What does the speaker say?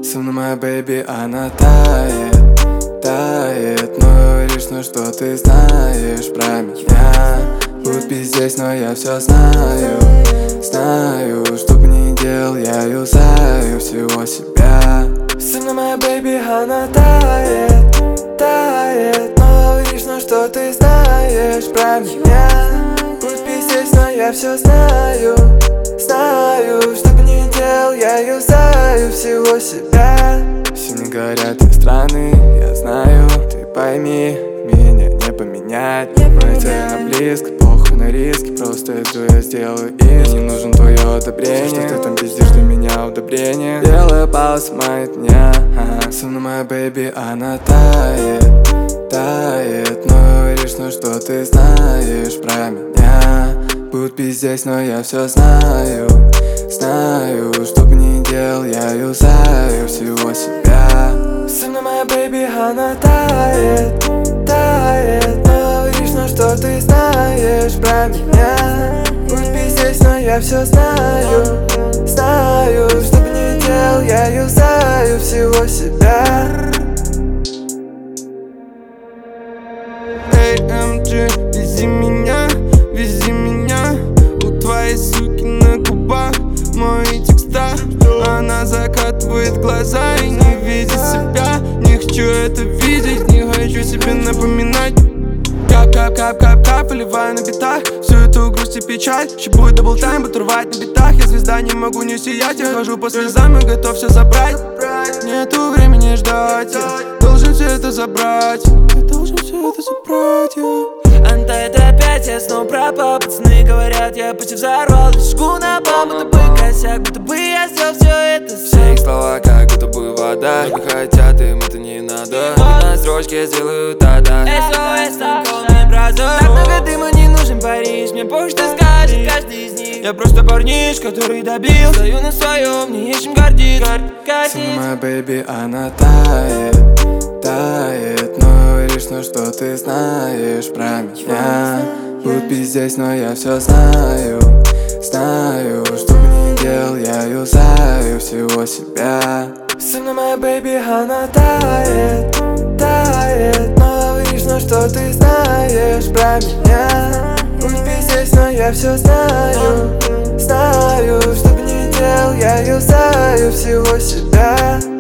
Со мной моя бэйби, она тает, тает. Но лишь что ты знаешь про меня. Будь здесь, но я все знаю. Знаю, что бы ни делал, я юзаю всего себя. Со мной моя бэйби, она тает, тает. Но лишь что ты знаешь про меня. Будь здесь, но я все знаю. Знаю, что бы ни делал, я юзаю всего себя. Все мне говорят, ты странный, я знаю. Ты пойми, меня не поменять. Моя цель близко, похуй на риски. Просто иду, я сделаю и не нужен твое одобрение. Что ты там пиздишь, для меня удобрение. Белая пауза моих дня. Со мной моя бэйби, она тает, тает. Но лишь что ты знаешь про меня. Будь здесь, но я все знаю. Знаю, что бы ни делал, я юзаю всего себя. Со мной моя бэйби, она тает, тает. Но лишь что ты знаешь про меня. Будь здесь, но я все знаю. Знаю, что бы ни делал, я юзаю всего себя. AMG, вези меня, вези меня. У твоей суки на губах мои текста. Она закатывает глаза и не видит себя. Не хочу это видеть, не хочу себе напоминать. Кап-кап-кап-кап-кап, выливаю на битах всю эту грусть и печаль. Еще будет даблтайм, буду рвать на битах. Я звезда, не могу не сиять. Я хожу по слезам и готов все забрать. Нету времени ждать, я должен все это забрать. Я должен все это забрать, Anta, это опять я снова пропал. Пацаны говорят, я почти взорвал. Жгу на бал, будто бы косяк, будто бы я сделал все это. Все их слова, как будто бы вода. Не хотят, им это не надо. На строчке сделаю та-да. SOS, там call me brother. Так много дыма, не нужен Париж. Мне похуй, что скажет каждый из них. Я просто парниш, который добил. Стою на своем, не есть чем гордиться. Со мной моя бэйби, она тает, тает. Но лишь что ты знаешь про меня. Будь здесь, но я все знаю. Знаю, что бы ни делал, я юзаю всего себя. Со мной моя бэйби, она тает, тает. Но лишь что ты знаешь про меня. Будь здесь, но я все знаю. Знаю, что бы ни делал, я юзаю всего себя.